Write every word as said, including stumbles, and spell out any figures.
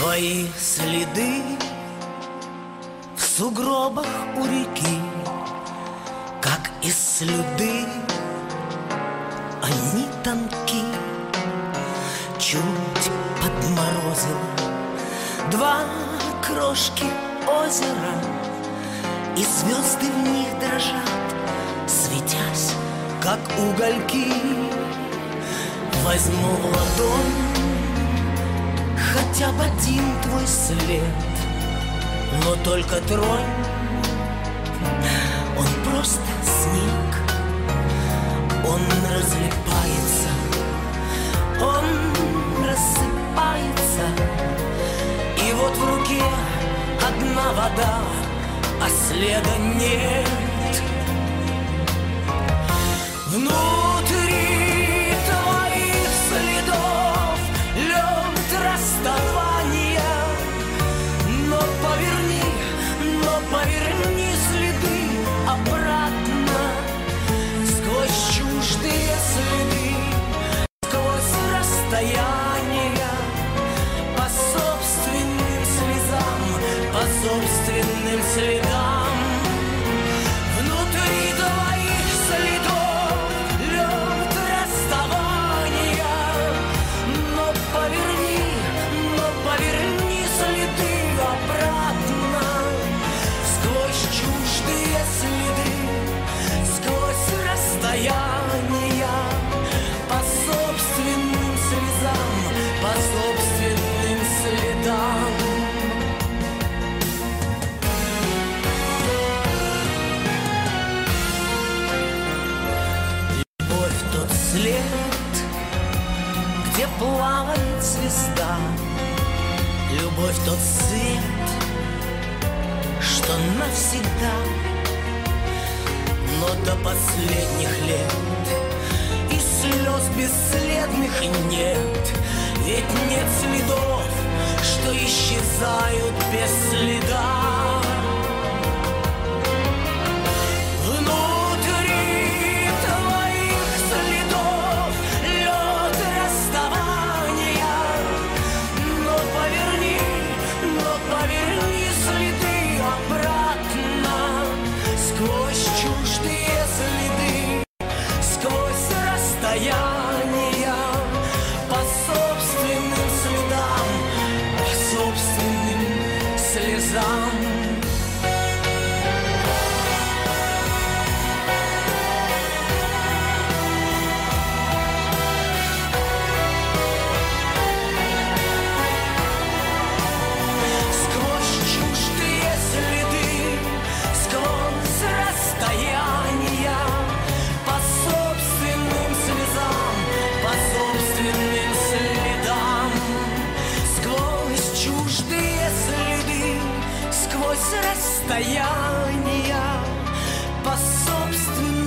Твои следы в сугробах у реки, как из слюды, они тонки. Чуть подморозило два крошки озера, и звезды в них дрожат, светясь, как угольки. Возьму в ладонь хотя бы один твой след, но только тронь, он просто снег. Он разлипается, он рассыпается, и вот в руке одна вода, а следа нет. Внутри твоих следов лед расставания, но поверни, но поверни следы обратно, сквозь чуждые следы, сквозь расстояния, по собственным слезам, по собственным следам. Внутри твоих следов лед расставания, но поверни, но поверни следы обратно, сквозь чуждые следы, сквозь расстояния, по собственным слезам, по собственным следам. Любовь тот след, где плавает звезда, любовь тот свет, что навсегда. Но до последних лет и слез бесследных нет, ведь нет следов, что исчезают без следа. Внутри твоих следов лед расставания, но поверни, но поверни следы обратно, сквозь чуждые следы, сквозь расстояния, по собственным следам, по собственным слезам. Сквозь чуждые следы, сквозь расстояния, по собственным слезам, по собственным следам. Сквозь чуждые следы, сквозь расстояния, по собственным